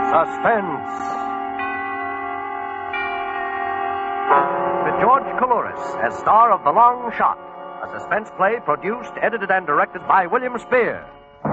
Suspense. With George Coulouris as star of The Long Shot, a suspense play produced, edited, and directed by William Spear.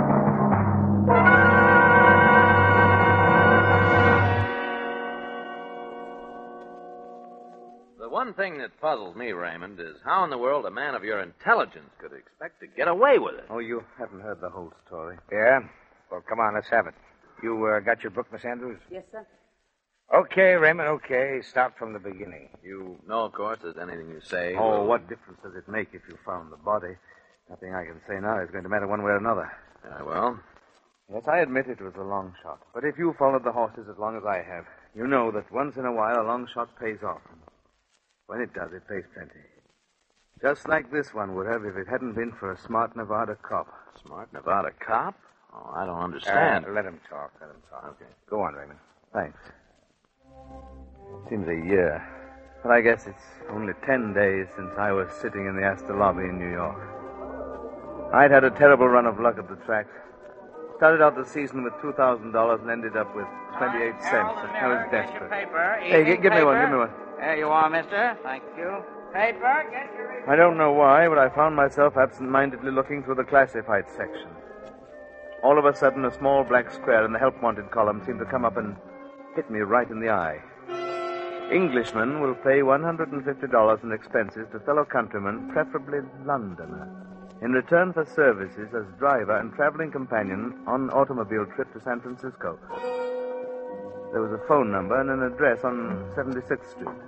The one thing that puzzles me, Raymond, is how in the world a man of your intelligence could expect to get away with it. Oh, you haven't heard the whole story. Yeah? Well, come on, let's have it. You got your book, Miss Andrews? Yes, sir. Okay, Raymond, okay. Start from the beginning. You know, of course, there's anything you say. Oh, what difference does it make if you found the body? Nothing I can say now is going to matter one way or another. Well? Yes, I admit it was a long shot. But if you followed the horses as long as I have, you know that once in a while a long shot pays off. When it does, it pays plenty. Just like this one would have if it hadn't been for a smart Nevada cop. Smart Nevada cop? Oh, I don't understand. Let him talk. Okay. Go on, Raymond. Thanks. Seems a year. But I guess it's only 10 days since I was sitting in the Astor lobby in New York. I'd had a terrible run of luck at the tracks. Started out the season with $2,000 and ended up with 28 cents. I was desperate. Hey, give me one. There you are, mister. Thank you. Paper, get your... I don't know why, but I found myself absent-mindedly looking through the classified section. All of a sudden, a small black square in the help wanted column seemed to come up and hit me right in the eye. Englishman will pay $150 in expenses to fellow countryman, preferably Londoner, in return for services as driver and traveling companion on automobile trip to San Francisco. There was a phone number and an address on 76th Street.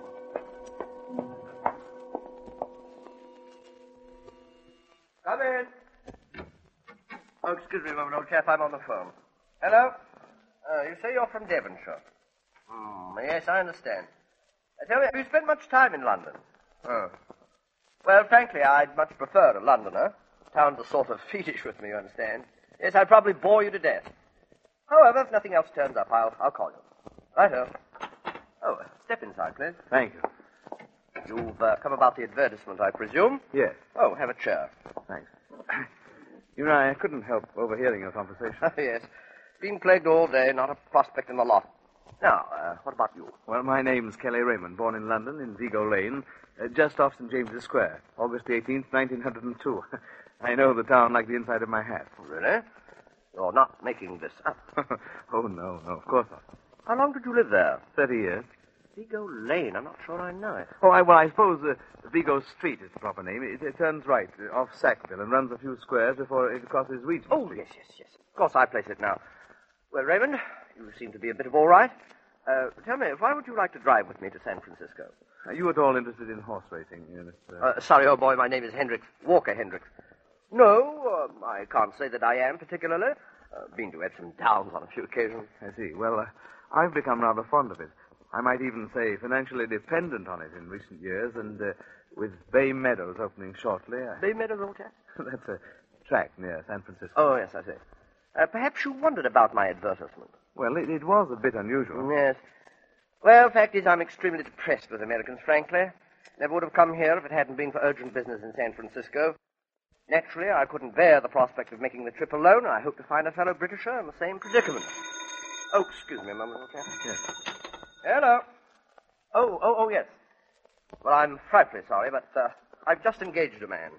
Come in. Oh, excuse me a moment, old chap. I'm on the phone. Hello? You say you're from Devonshire. Yes, I understand. Tell me, have you spent much time in London? Oh. Well, frankly, I'd much prefer a Londoner. Towns are sort of fiendish with me, you understand. Yes, I'd probably bore you to death. However, if nothing else turns up, I'll call you. Righto. Oh, step inside, please. Thank you. You've come about the advertisement, I presume? Yes. Oh, have a chair. Thanks. You know, I couldn't help overhearing your conversation. Yes. Been plagued all day, not a prospect in the lot. Now, what about you? Well, my name's Kelly Raymond, born in London, in Vigo Lane, just off St. James's Square, August 18th, 1902. I know the town like the inside of my hat. Really? You're not making this up. Oh, no, of course not. How long did you live there? 30 years. Vigo Lane, I'm not sure I know it. Oh, I suppose Vigo Street is the proper name. It turns right off Sackville and runs a few squares before it crosses Regent Street. Oh, yes. Of course, I place it now. Well, Raymond, you seem to be a bit of all right. Tell me, why would you like to drive with me to San Francisco? Are you at all interested in horse racing, Mr. Sorry, old boy, my name is Hendricks. Walker Hendricks. No, I can't say that I am particularly. Been to Epsom Downs on a few occasions. I see. Well, I've become rather fond of it. I might even say financially dependent on it in recent years, and with Bay Meadows opening shortly... Bay Meadows, old chap? That's a track near San Francisco. Oh, yes, I see. Perhaps you wondered about my advertisement. Well, it was a bit unusual. Yes. Well, fact is, I'm extremely depressed with Americans, frankly. Never would have come here if it hadn't been for urgent business in San Francisco. Naturally, I couldn't bear the prospect of making the trip alone. I hope to find a fellow Britisher in the same predicament. Oh, excuse me a moment, old chap. Yes. Hello. Oh, yes. Well, I'm frightfully sorry, but I've just engaged a man.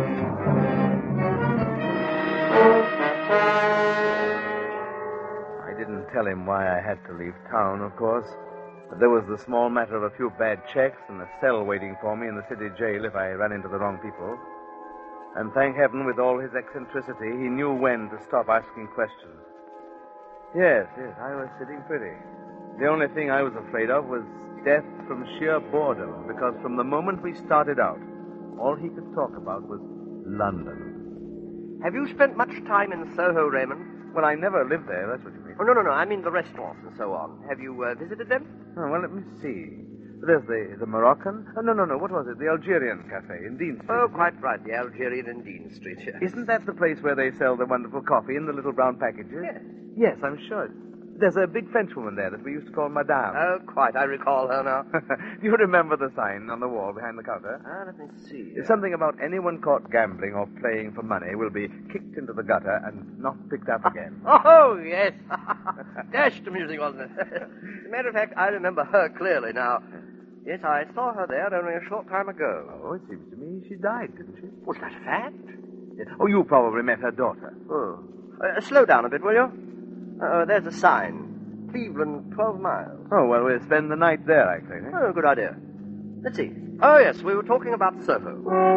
I didn't tell him why I had to leave town, of course. But there was the small matter of a few bad checks and a cell waiting for me in the city jail if I ran into the wrong people. And thank heaven, with all his eccentricity, he knew when to stop asking questions. Yes, I was sitting pretty. The only thing I was afraid of was death from sheer boredom, because from the moment we started out, all he could talk about was London. Have you spent much time in Soho, Raymond? Well, I never lived there, that's what you mean. Oh, no, I mean the restaurants and so on. Have you visited them? Oh, well, let me see. There's the Moroccan. Oh, no, what was it? The Algerian Cafe in Dean Street. Oh, quite right, the Algerian in Dean Street. Isn't that the place where they sell the wonderful coffee in the little brown packages? Yes. Yes, I'm sure. There's a big Frenchwoman there that we used to call Madame. Oh, quite. I recall her now. You remember the sign on the wall behind the counter? Let me see. It's something about anyone caught gambling or playing for money will be kicked into the gutter and not picked up again. Oh, yes. Dashed amusing, wasn't it? As a matter of fact, I remember her clearly now. Yes, I saw her there only a short time ago. Oh, it seems to me she died, didn't she? Was that a fact? Yes. Oh, you probably met her daughter. Oh. Slow down a bit, will you? There's a sign. Cleveland, 12 miles. Oh, well, we'll spend the night there, I think. Oh, good idea. Let's see. Oh, yes, we were talking about Soho.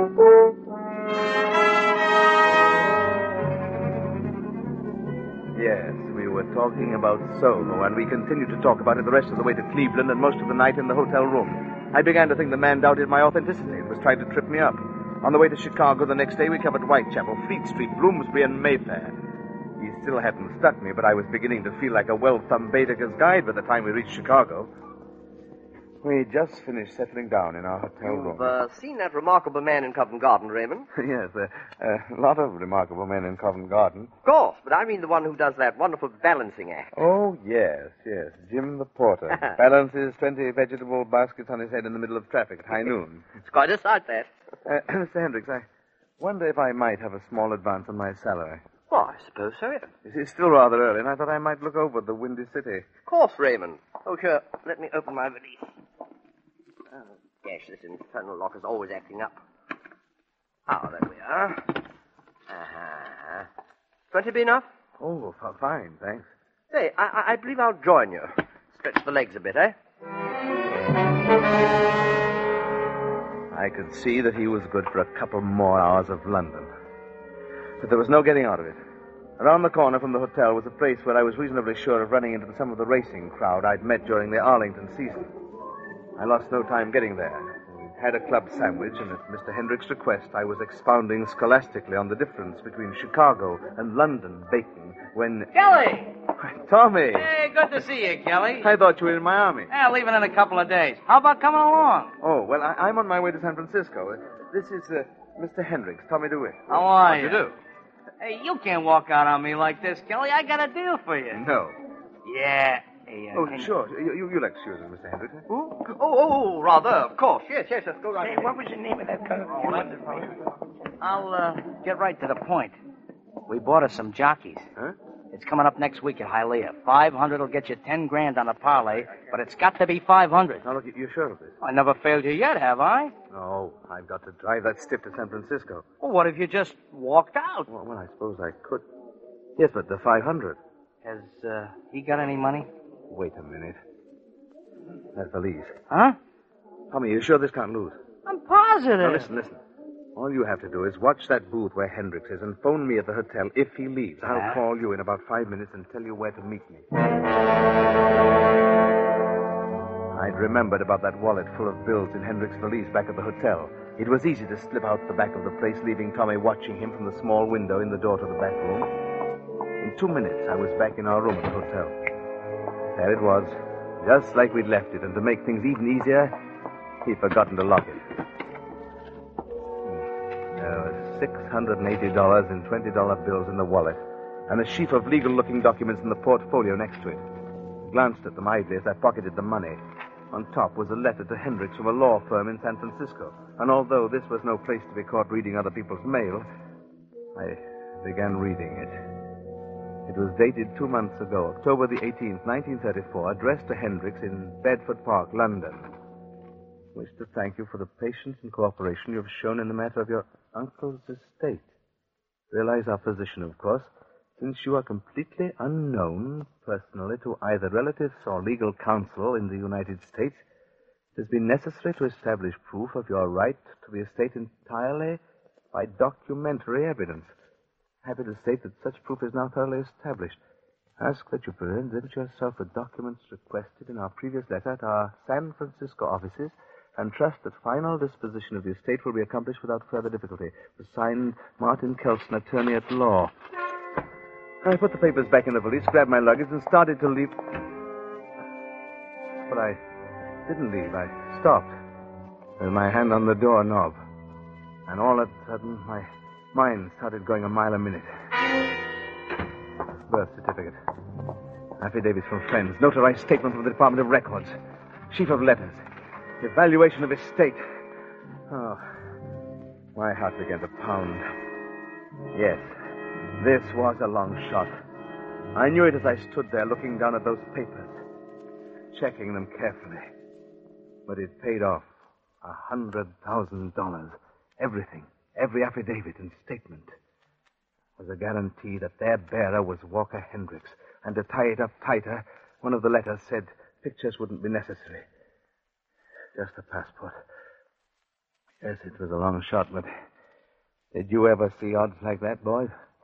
Yes, we were talking about Soho, and we continued to talk about it the rest of the way to Cleveland and most of the night in the hotel room. I began to think the man doubted my authenticity and was trying to trip me up. On the way to Chicago the next day, we covered Whitechapel, Fleet Street, Bloomsbury, and Mayfair. He still hadn't struck me, but I was beginning to feel like a well-thumbed Baedeker's guide by the time we reached Chicago. We just finished settling down in our hotel room. You've seen that remarkable man in Covent Garden, Raymond? Yes, a lot of remarkable men in Covent Garden. Of course, but I mean the one who does that wonderful balancing act. Oh, yes. Jim the porter. Balances 20 vegetable baskets on his head in the middle of traffic at high noon. It's quite a sight, that. Mr. Hendricks, I wonder if I might have a small advance on my salary. Well, I suppose so, yes. It's still rather early, and I thought I might look over the Windy City. Of course, Raymond. Oh, sure. Let me open my valise. Oh, gosh, this infernal lock is always acting up. Ah, there we are. 20 be enough? Oh, fine, thanks. Say, I believe I'll join you. Stretch the legs a bit, eh? I could see that he was good for a couple more hours of London. But there was no getting out of it. Around the corner from the hotel was a place where I was reasonably sure of running into some of the racing crowd I'd met during the Arlington season. I lost no time getting there. We had a club sandwich, and at Mr. Hendricks' request, I was expounding scholastically on the difference between Chicago and London bacon when... Kelly! Tommy! Hey, good to see you, Kelly. I thought you were in Miami. Leaving in a couple of days. How about coming along? Oh, well, I'm on my way to San Francisco. This is Mr. Hendricks, Tommy DeWitt. How are you? How do you do? Hey, you can't walk out on me like this, Kelly. I got a deal for you. No. Yeah. Hey, Oh, sure. You'll excuse us, Mr. Hendricks. Huh? Oh, rather. Of course. Yes, let's go right ahead. What was the name of that company? I'll get right to the point. We bought us some jockeys. Huh? It's coming up next week at Hialeah. 500 will get you 10 grand on a parlay, but it's got to be 500. Now, look, you're sure of this? I never failed you yet, have I? No, I've got to drive that stiff to San Francisco. Well, what if you just walked out? Well, I suppose I could. Yes, but the 500. Has he got any money? Wait a minute. That valise. Huh? Tommy, you sure this can't lose? I'm positive. Now, listen. All you have to do is watch that booth where Hendricks is and phone me at the hotel if he leaves. I'll call you in about 5 minutes and tell you where to meet me. I'd remembered about that wallet full of bills in Hendricks' valise back at the hotel. It was easy to slip out the back of the place, leaving Tommy watching him from the small window in the door to the back room. In 2 minutes, I was back in our room at the hotel. There it was, just like we'd left it, and to make things even easier, he'd forgotten to lock it. $680 in $20 bills in the wallet, and a sheaf of legal-looking documents in the portfolio next to it. I glanced at them idly as I pocketed the money. On top was a letter to Hendricks from a law firm in San Francisco, and although this was no place to be caught reading other people's mail, I began reading it. It was dated 2 months ago, October the 18th, 1934, addressed to Hendricks in Bedford Park, London. Wish to thank you for the patience and cooperation you have shown in the matter of your uncle's estate. Realize our position, of course. Since you are completely unknown personally to either relatives or legal counsel in the United States, it has been necessary to establish proof of your right to the estate entirely by documentary evidence. Happy to state that such proof is now thoroughly established. Ask that you present yourself with documents requested in our previous letter at our San Francisco offices, and trust that final disposition of the estate will be accomplished without further difficulty. Signed, Martin Kelson, attorney at law. I put the papers back in the valise, grabbed my luggage, and started to leave. But I didn't leave. I stopped with my hand on the doorknob. And all of a sudden, my mind started going a mile a minute. Birth certificate. Affidavits from friends, notarized statement from the Department of Records, sheaf of letters, evaluation of estate. Oh, my heart began to pound. Yes, this was a long shot. I knew it as I stood there looking down at those papers, checking them carefully. But it paid off. $100,000. Everything, every affidavit and statement, was a guarantee that their bearer was Walker Hendricks. And to tie it up tighter, one of the letters said pictures wouldn't be necessary. Just a passport. Yes, it was a long shot, but did you ever see odds like that, boys?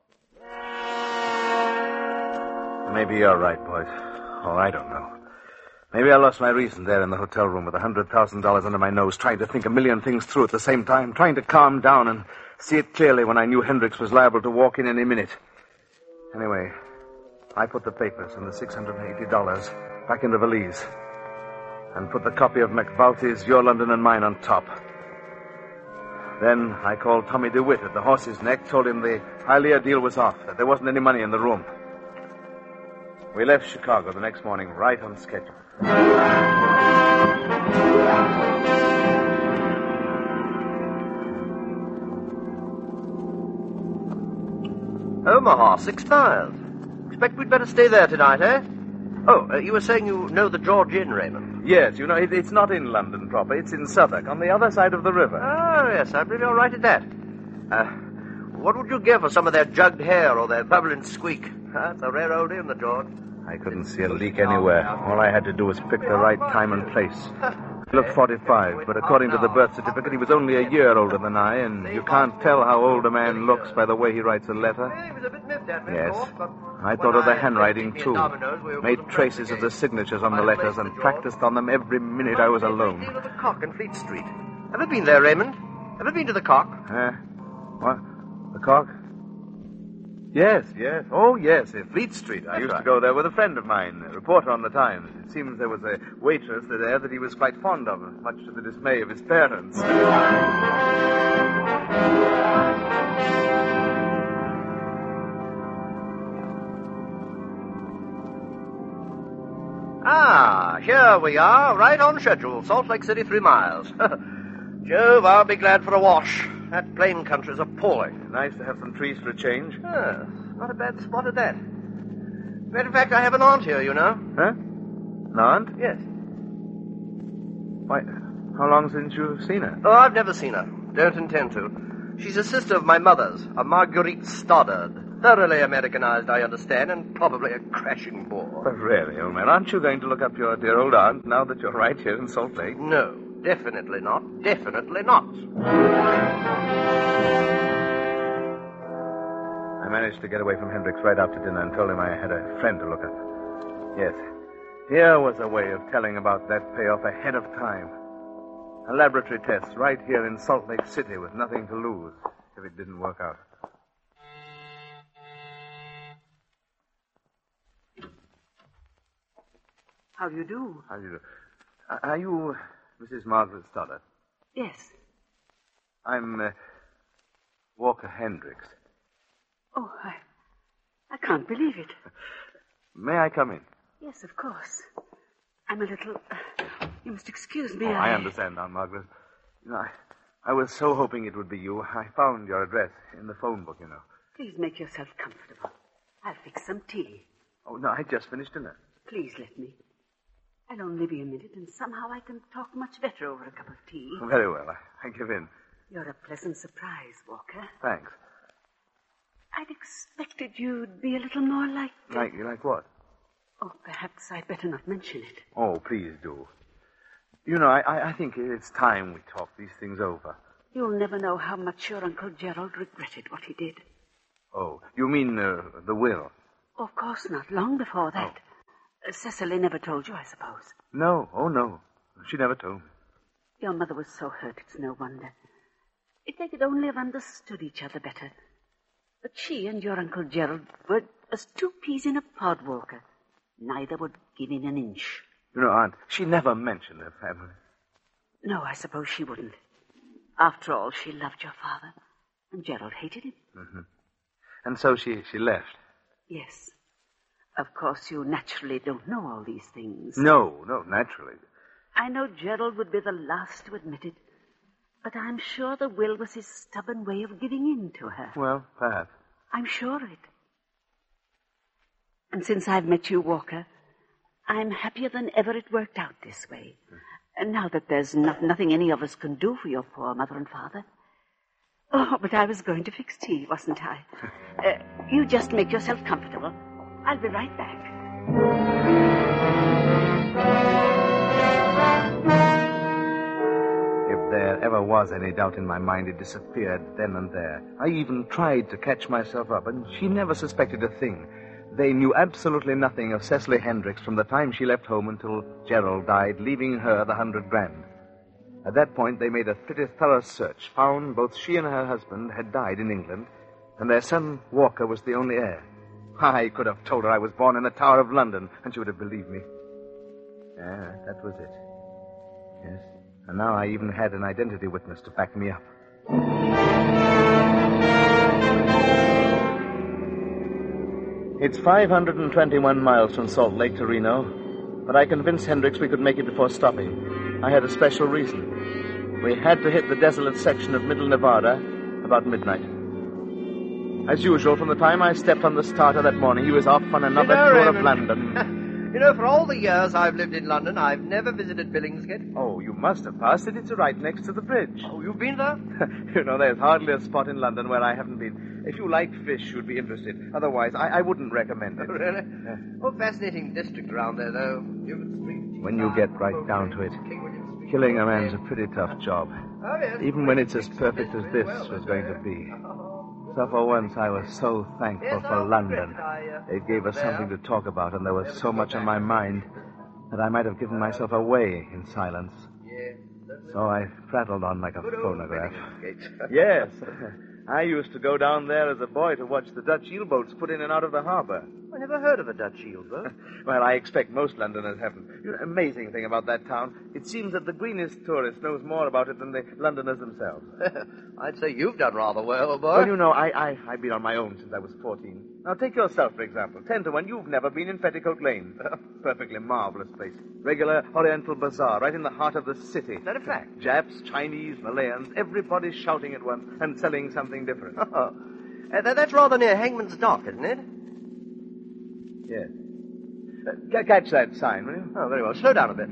Maybe you're right, boys. Oh, I don't know. Maybe I lost my reason there in the hotel room with $100,000 under my nose, trying to think a million things through at the same time, trying to calm down and see it clearly when I knew Hendricks was liable to walk in any minute. Anyway, I put the papers and the $680 back in the valise and put the copy of McValty's Your London and Mine on top. Then I called Tommy DeWitt at the Horse's Neck, told him the Hialeah deal was off, that there wasn't any money in the room. We left Chicago the next morning right on schedule. Omaha, 6 miles. Expect we'd better stay there tonight, eh? Oh, you were saying you know the George Inn, Raymond? Yes, you know, it's not in London proper. It's in Southwark, on the other side of the river. Oh, yes, I'm really all right at that. What would you give for some of their jugged hair or their bubbling squeak? That's a rare old inn, the George. I couldn't see a leak anywhere. All I had to do was pick the right time and place. He looked 45, but according to the birth certificate, he was only a year older than I, and you can't tell how old a man looks by the way he writes a letter. Yes, I thought of the handwriting, too. Made traces of the signatures on the letters and practiced on them every minute I was alone. The Cock in Fleet Street. Ever been there, Raymond? Ever been to the Cock? What? The Cock? Yes. Oh, yes, Fleet Street. I used to go there with a friend of mine, a reporter on the Times. It seems there was a waitress there that he was quite fond of, much to the dismay of his parents. Ah, here we are, right on schedule. Salt Lake City, 3 miles. Jove, I'll be glad for a wash. That plain country's appalling. Nice to have some trees for a change. Not a bad spot at that. Matter of fact, I have an aunt here, you know. Huh? An aunt? Yes. Why, how long since you've seen her? Oh, I've never seen her. Don't intend to. She's a sister of my mother's, a Marguerite Stoddard. Thoroughly Americanized, I understand, and probably a crashing bore. But really, old man, aren't you going to look up your dear old aunt now that you're right here in Salt Lake? No, definitely not. Definitely not. I managed to get away from Hendricks right after dinner and told him I had a friend to look up. Yes, here was a way of telling about that payoff ahead of time. A laboratory test right here in Salt Lake City with nothing to lose if it didn't work out. How do you do? How do you do? Are you Mrs. Margaret Stoddard? Yes. I'm Walker Hendricks. Oh, I can't believe it. May I come in? Yes, of course. I'm a little... you must excuse me. I understand, Aunt Margaret. You know, I was so hoping it would be you. I found your address in the phone book, you know. Please make yourself comfortable. I'll fix some tea. Oh, no, I just finished dinner. Please let me. I'll only be a minute, and somehow I can talk much better over a cup of tea. Very well. I give in. You're a pleasant surprise, Walker. Thanks. I'd expected you'd be a little more like... Like what? Oh, perhaps I'd better not mention it. Oh, please do. You know, I think it's time we talk these things over. You'll never know how much your Uncle Gerald regretted what he did. Oh, you mean the will? Of course not. Long before that. Oh. Cecily never told you, I suppose. No. Oh, no. She never told me. Your mother was so hurt, it's no wonder. If they could only have understood each other better. But she and your Uncle Gerald were as 2 peas in a pod, Walker. Neither would give in an inch. You know, Aunt, she never mentioned her family. No, I suppose she wouldn't. After all, she loved your father, and Gerald hated him. Mm-hmm. And so she left. Yes. Of course, you naturally don't know all these things. No, naturally. I know Gerald would be the last to admit it, but I'm sure the will was his stubborn way of giving in to her. Well, perhaps. I'm sure of it. And since I've met you, Walker, I'm happier than ever it worked out this way. And now that there's nothing any of us can do for your poor mother and father. Oh, but I was going to fix tea, wasn't I? You just make yourself comfortable. I'll be right back. If there ever was any doubt in my mind, it disappeared then and there. I even tried to catch myself up, and she never suspected a thing. They knew absolutely nothing of Cecily Hendricks from the time she left home until Gerald died, leaving her the $100,000. At that point, they made a pretty thorough search, found both she and her husband had died in England, and their son, Walker, was the only heir. I could have told her I was born in the Tower of London, and she would have believed me. Yeah, that was it. Yes, and now I even had an identity witness to back me up. It's 521 miles from Salt Lake to Reno, but I convinced Hendricks we could make it before stopping. I had a special reason. We had to hit the desolate section of Middle Nevada about midnight. As usual, from the time I stepped on the starter that morning, he was off on another tour of London. For all the years I've lived in London, I've never visited Billingsgate. Oh, you must have passed it. It's right next to the bridge. Oh, you've been there? There's hardly a spot in London where I haven't been. If you like fish, you'd be interested. Otherwise, I wouldn't recommend it. Oh, really? Yeah. Oh, fascinating district around there, though. When you get right down to it, killing a man's a pretty tough job. Oh, yes. Even when it's as perfect as this was going to be. So for once, I was so thankful for London. It gave us something to talk about, and there was so much on my mind that I might have given myself away in silence. So I prattled on like a phonograph. Yes. I used to go down there as a boy to watch the Dutch eel-boats put in and out of the harbor. I never heard of a Dutch eel-boat. Well, I expect most Londoners haven't. Amazing thing about that town. It seems that the greenest tourist knows more about it than the Londoners themselves. I'd say you've done rather well, boy. Well, I've been on my own since I was 14. Now, take yourself, for example. 10 to 1, you've never been in Petticoat Lane. Perfectly marvelous place. Regular Oriental bazaar, right in the heart of the city. Is that a fact? Japs, Chinese, Malayans, everybody shouting at once and selling something different. Oh. That's rather near Hangman's Dock, isn't it? Yes. Catch that sign, will you? Oh, very well. Slow down a bit.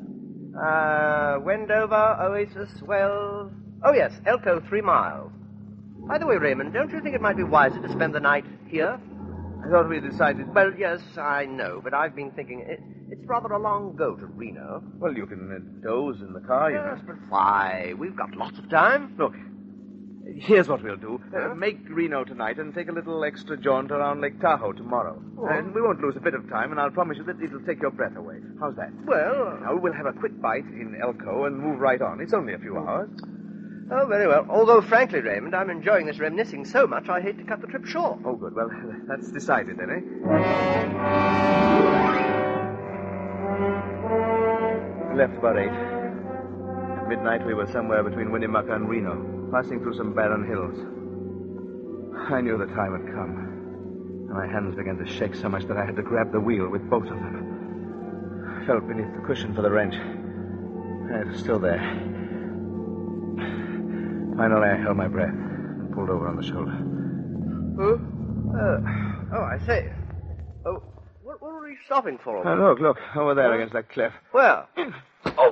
Wendover, Oasis, Wells. Oh, yes, Elko, 3 miles. By the way, Raymond, don't you think it might be wiser to spend the night here? I thought we decided... Well, yes, I know, but I've been thinking it's rather a long go to Reno. Well, you can doze in the car, you know. Yes, but why? We've got lots of time. Look, here's what we'll do. Make Reno tonight and take a little extra jaunt around Lake Tahoe tomorrow. Oh. And we won't lose a bit of time, and I'll promise you that it'll take your breath away. How's that? Well... Now, we'll have a quick bite in Elko and move right on. It's only a few hours. Oh, very well. Although, frankly, Raymond, I'm enjoying this reminiscing so much I hate to cut the trip short. Oh, good. Well, that's decided then, eh? We left about 8. At midnight, we were somewhere between Winnemucca and Reno, passing through some barren hills. I knew the time had come. My hands began to shake so much that I had to grab the wheel with both of them. I felt beneath the cushion for the wrench. It was still there. Finally, I held my breath and pulled over on the shoulder. Oh, I say. Oh, what were you stopping for? Look, over there against that cliff. Where? Oh!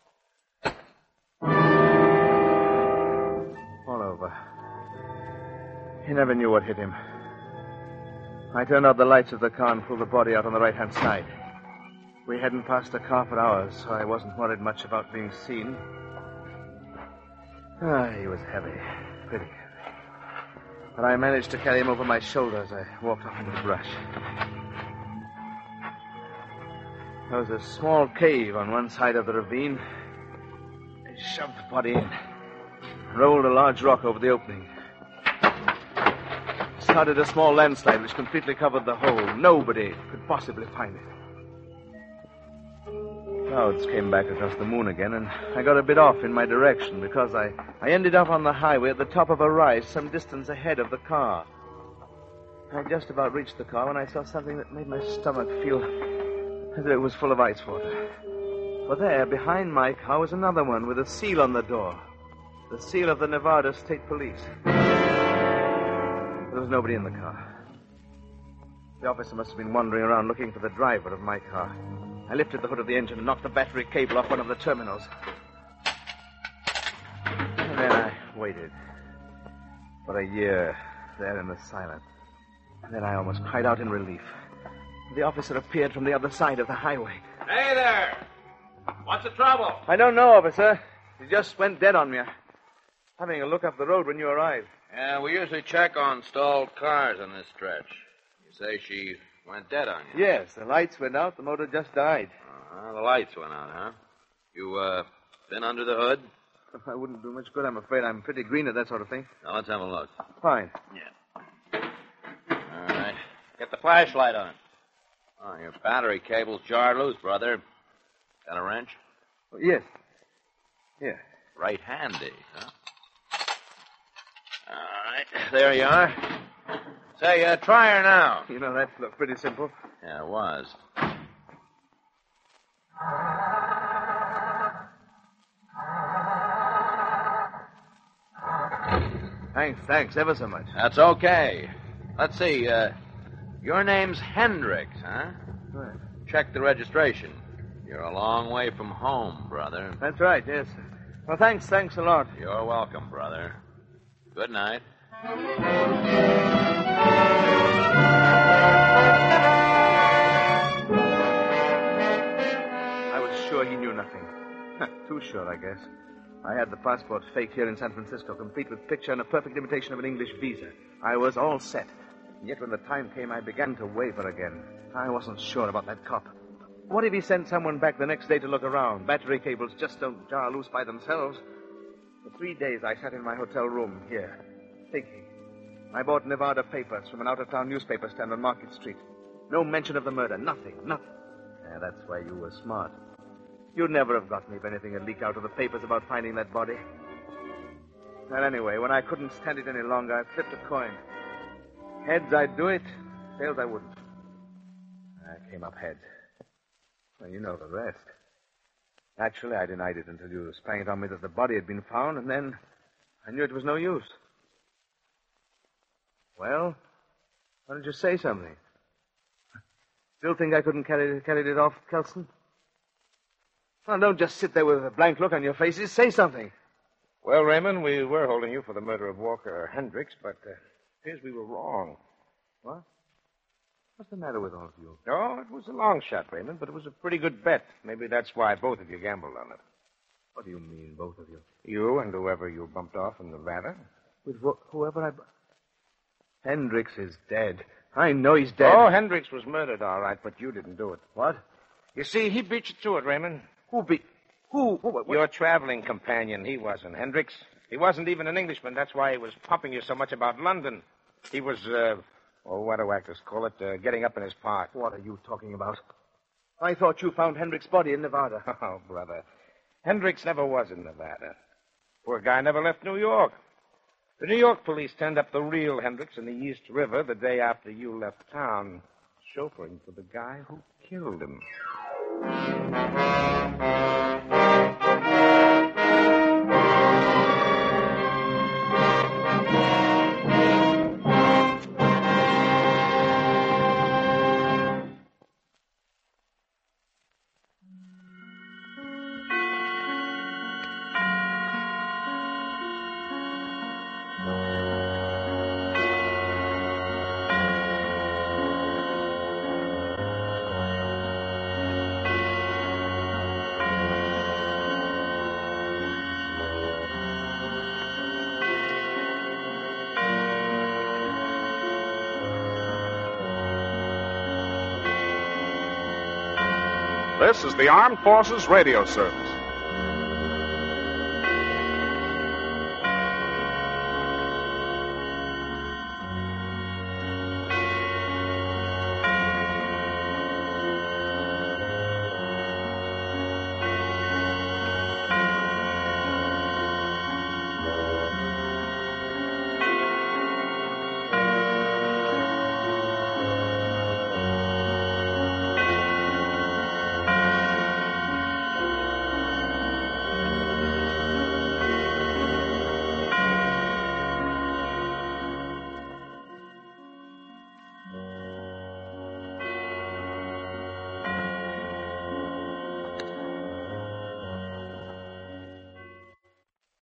All over. He never knew what hit him. I turned out the lights of the car and pulled the body out on the right-hand side. We hadn't passed a car for hours, so I wasn't worried much about being seen. He was heavy, pretty heavy. But I managed to carry him over my shoulder as I walked off into the brush. There was a small cave on one side of the ravine. I shoved the body in, rolled a large rock over the opening. Started a small landslide which completely covered the hole. Nobody could possibly find it. Clouds came back across the moon again, and I got a bit off in my direction because I ended up on the highway at the top of a rise some distance ahead of the car. I just about reached the car when I saw something that made my stomach feel as if it was full of ice water. For there, behind my car, was another one with a seal on the door. The seal of the Nevada State Police. There was nobody in the car. The officer must have been wandering around looking for the driver of my car. I lifted the hood of the engine and knocked the battery cable off one of the terminals. And then I waited. For a year, there in the silence. And then I almost cried out in relief. The officer appeared from the other side of the highway. Hey there! What's the trouble? I don't know, officer. He just went dead on me. Having a look up the road when you arrived. Yeah, we usually check on stalled cars on this stretch. You say she went dead on you? Yes, the lights went out. The motor just died. The lights went out, huh? You, been under the hood? I wouldn't do much good, I'm afraid. I'm pretty green at that sort of thing. Now, let's have a look. Fine. Yeah. All right. Get the flashlight on. Oh, your battery cable's jarred loose, brother. Got a wrench? Yes. Yeah. Right handy, huh? All right. There you are. Say, try her now. You know, that looked pretty simple. Yeah, it was. Thanks ever so much. That's okay. Let's see, your name's Hendricks, huh? Right. Check the registration. You're a long way from home, brother. That's right, yes. Well, thanks a lot. You're welcome, brother. Good night. I was sure he knew nothing. Too sure, I guess. I had the passport faked here in San Francisco, complete with picture and a perfect imitation of an English visa. I was all set. And yet when the time came, I began to waver again. I wasn't sure about that cop. What if he sent someone back the next day to look around? Battery cables just don't jar loose by themselves. For 3 days, I sat in my hotel room here, thinking. I bought Nevada papers from an out-of-town newspaper stand on Market Street. No mention of the murder. Nothing. Yeah, that's why you were smart. You'd never have got me if anything had leaked out of the papers about finding that body. Well, anyway, when I couldn't stand it any longer, I flipped a coin. Heads, I'd do it. Tails, I wouldn't. I came up heads. Well, you know the rest. Actually, I denied it until you sprang it on me that the body had been found, and then I knew it was no use. Well, why don't you say something? Still think I couldn't carry it off, Kelson? Well, don't just sit there with a blank look on your faces. Say something. Well, Raymond, we were holding you for the murder of Walker Hendricks, but appears we were wrong. What? What's the matter with all of you? No, it was a long shot, Raymond, but it was a pretty good bet. Maybe that's why both of you gambled on it. What do you mean, both of you? You and whoever you bumped off in Nevada. With whoever I... Hendricks is dead. I know he's dead. Oh, Hendricks was murdered, all right, but you didn't do it. What? You see, he beat you to it, Raymond. Who? What? Your traveling companion. He wasn't Hendricks. He wasn't even an Englishman. That's why he was pumping you so much about London. He was, what do actors call it? Getting up in his part. What are you talking about? I thought you found Hendricks' body in Nevada. Oh, brother. Hendricks never was in Nevada. Poor guy never left New York. The New York police turned up the real Hendricks in the East River the day after you left town, chauffeuring for the guy who killed him. This is the Armed Forces Radio Service.